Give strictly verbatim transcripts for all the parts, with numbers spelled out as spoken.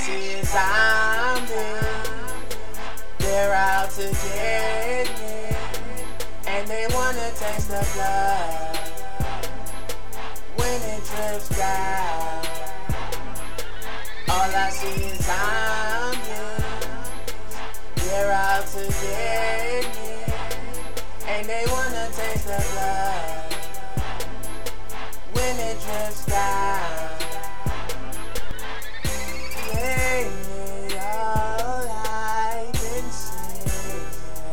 see is zombies. They're out to get me, and they wanna taste the blood when it drips down. All I see is zombies. They're out to get me, and they wanna taste the blood when it drips down. Yeah, all I've been seeing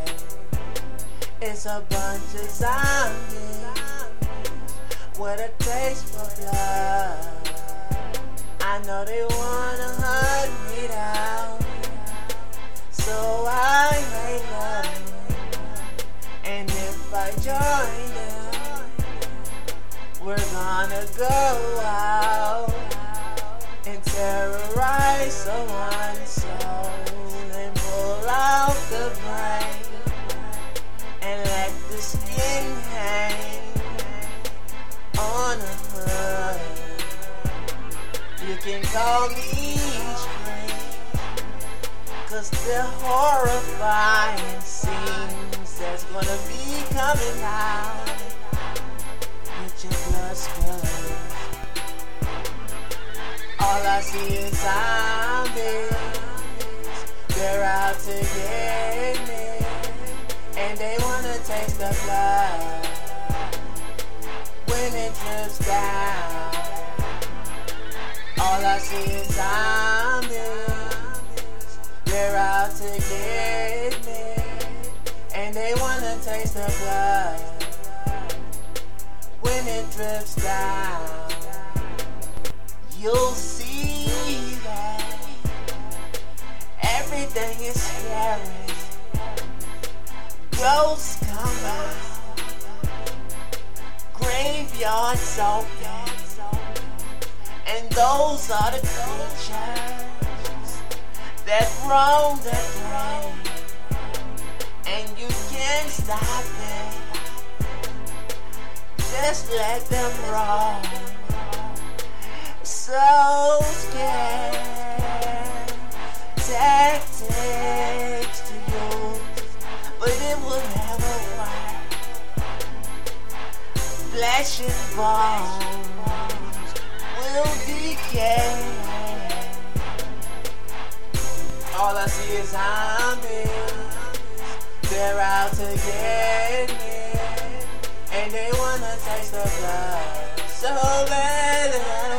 is a bunch of zombies with a taste for blood. I know they wanna hunt me down, so I make love. And if I join them, we're gonna go out and terrorize someone's soul and pull out the brain and let the skin hang on a hood. You can call me strange, 'cause the horrifying scenes that's gonna be coming out with your blood spilling. All I see is zombies. They're out to get me, and they wanna taste the blood when it drips down. All I see is zombies. They're out to get me, and they wanna taste the blood when it drips down. You'll see that everything is scary. Ghosts come out, graveyards open, and those are the creatures that roam the brain, and you can't stop them. Just let them roam. So scared, tactics to use, but it will never work. Flesh and bones will decay. All I see is zombies. They're out to get me, and they wanna taste the blood so bad.